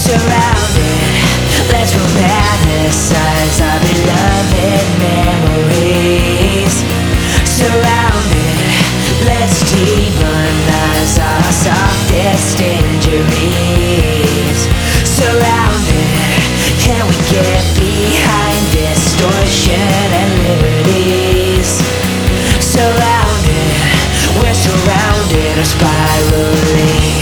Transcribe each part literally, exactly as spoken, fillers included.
Surrounded, let's romanticize our beloved memories. Surrounded, let's demonize our softest injuries. Surrounded, can we get behind distortion and liberties? Surrounded, we're surrounded or spiraling.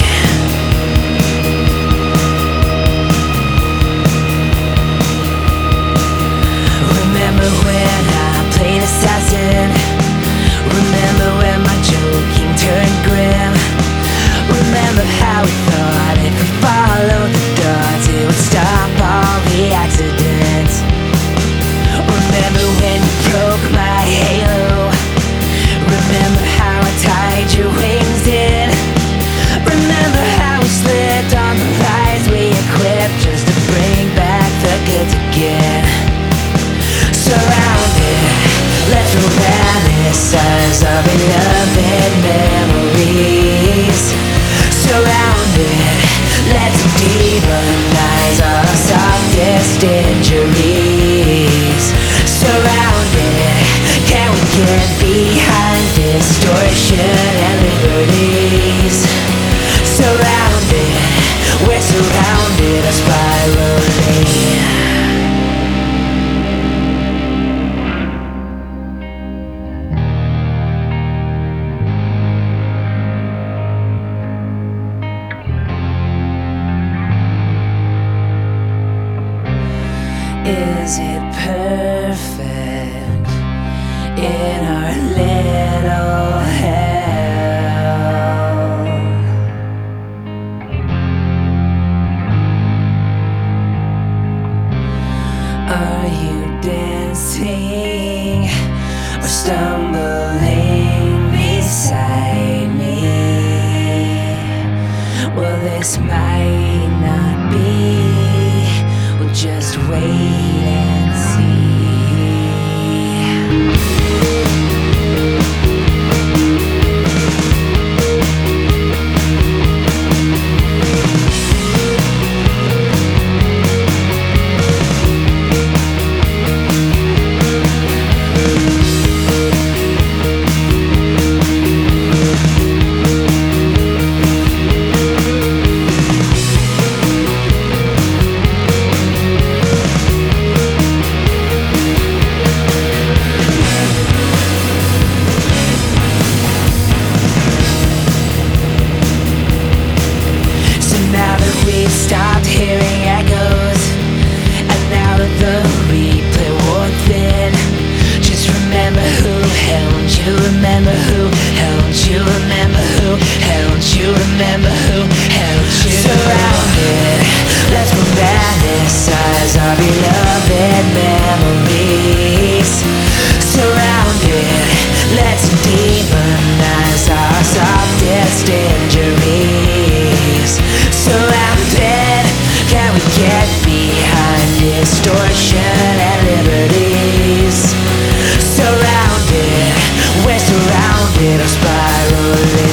Assassin. Remember when my joking turned grim. Remember how we thought if we followed the dots it would stop all the accidents. Remember when you broke my halo. Remember how I tied your wings in. Remember how we slipped on the lies we equipped just to bring back the goods again. Surrounded, let's romanticize our beloved memories. Surrounded, let's demonize our softest injuries. Surrounded, can we get behind distortion and liberties? Surrounded, we're surrounded or spiraling. Is it perfect in our little hell? Are you dancing or stumbling beside me? Well, this might not be. We'll just wait and see. We've stopped hearing echoes, and now that the replay wore thin, just remember who held you, remember who held you, remember who held you, remember who held you. Surrounded, let's romanticize our beloved memories. Surrounded, let's demonize our softest injuries. Surrounded, can we get behind distortion and liberties? Surrounded, we're surrounded or spiraling.